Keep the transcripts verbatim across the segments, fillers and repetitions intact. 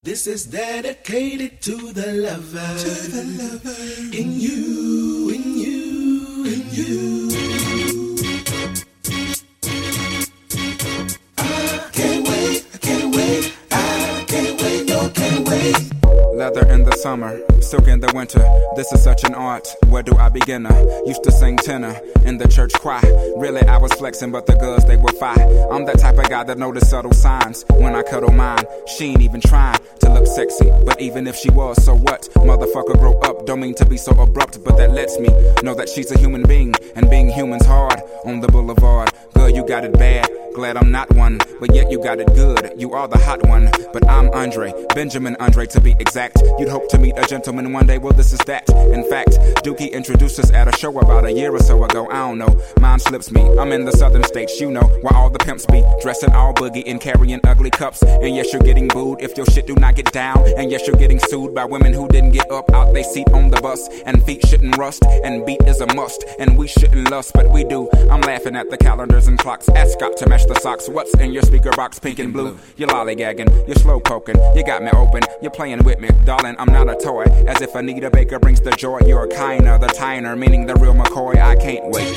This is dedicated to the lover, to the lover in you, in you, in you. I can't wait, I can't wait, I can't wait, no, can't wait. Leather in the summer, silk in the winter. This is such an art. Where do I begin? Used to sing tenor in the church choir. Really, I was flexing, but the girls, they were fine. I'm that type of guy that notice subtle signs when I cuddle mine. She ain't even trying to look sexy, but even if she was, so what? Motherfucker, grow up. Don't mean to be so abrupt, but that lets me know that she's a human being, and being human's hard on the boulevard. Girl, you got it bad. Glad I'm not one, but yet you got it good. You are the hot one, but I'm Andre, Benjamin Andre to be exact. You'd hope to meet a gentleman one day, well this is that. In fact, Dookie introduced us at a show about a year or so ago, I don't know. Mine slips me, I'm in the southern states, you know, where all the pimps be dressing all boogie and carrying ugly cups. And yes, you're getting booed if your shit do not get down. And yes, you're getting sued by women who didn't get up out they seat on the bus. And feet shouldn't rust, and beat is a must. And we shouldn't lust, but we do. I'm laughing at the calendars and clocks. Ask Scott to match the socks. What's in your speaker box, pink and blue? You're lollygagging, you're slow poking, you got me open, you're playing with me, darling, I'm not a toy. As if Anita Baker brings the joy, you're a kinder, the tiner, meaning the real McCoy, I can't wait.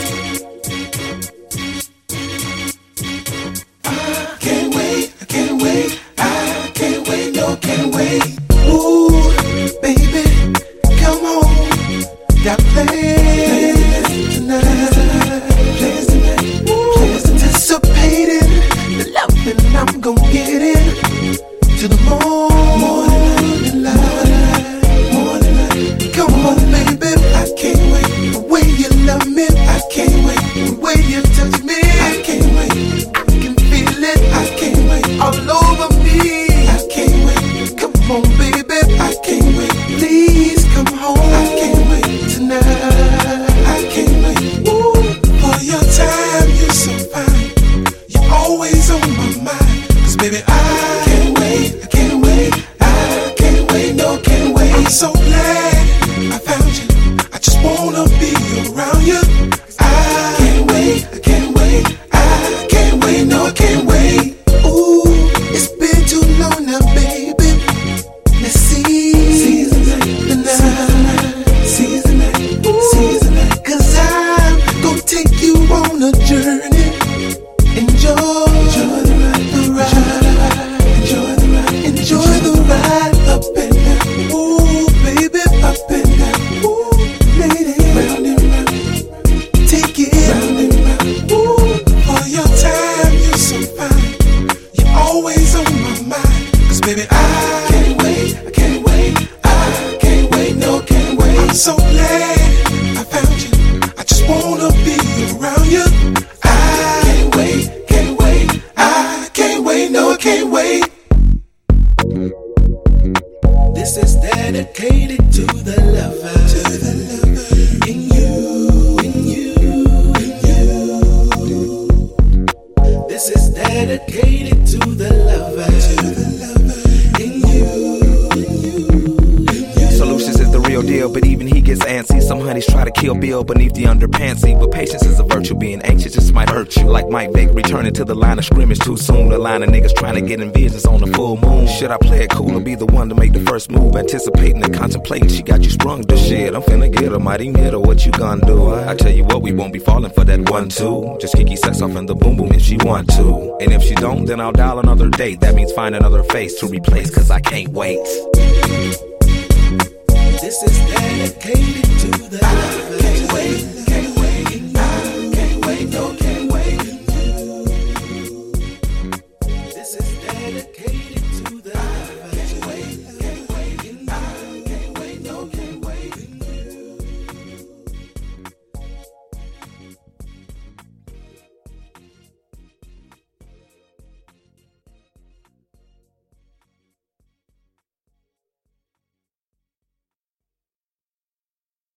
I can't wait, I can't wait, I can't wait, no, can't wait. Ooh, baby, come on, got plans tonight, plans tonight, plans anticipating. And I'm gon' get in to the morning light, morning light. Come on, baby, I can't wait. The way you love me, I can't wait. The way you touch me, I can't wait. I can feel it, I can't wait. All over me, I can't wait. Come on, baby, I can't wait. Please come home, I can't wait tonight. I can't wait. Ooh, for your time, you're so fine. You're always on my mind. Baby, I can't wait, I can't wait, I can't wait, no, can't wait. I'm so glad I found you, I just wanna be around you. I can't wait, I can't wait, I can't wait, no, can't wait. Ooh, it's been too long now, baby. Let's see, season the night, season night, season night. Cause I'm gonna take you on a journey. Enjoy, enjoy the ride, the ride. Enjoy the ride, enjoy the ride up and down. Ooh, baby, up and down. Ooh, lady, round and round. Take it round and round. Ooh, for your time, you're so fine. You're always on my mind. Cause baby, I can't wait, I can't wait, I can't wait, no, can't wait. I'm so glad I found you. I just wanna be around you. I can't wait, can't wait, I can't wait, no, I can't wait. This is dedicated to the lover, to the lover in you, in you, in you. This is dedicated to the lover, to the lover in you, in you, in you. Solutions is the real deal, but even he gets antsy. Some honeys try to kill Bill beneath the underpantsy, but patience is a virtue. Being anxious just might hurt you. Like Mike Vick returning to the line of scrimmage too soon. The line of niggas trying to get in visions on the full moon. Should I play it cool or be the one to make the first move? Anticipating and contemplating, she got you sprung to shit. I'm finna get her, mighty middle, what you gonna do? I tell you what, we won't be falling for that one two. Just kiki sex off in the boom boom if she want to. And if she don't, then I'll dial another date. That means find another face to replace, cause I can't wait. This is dedicated to the lover. I can't wait.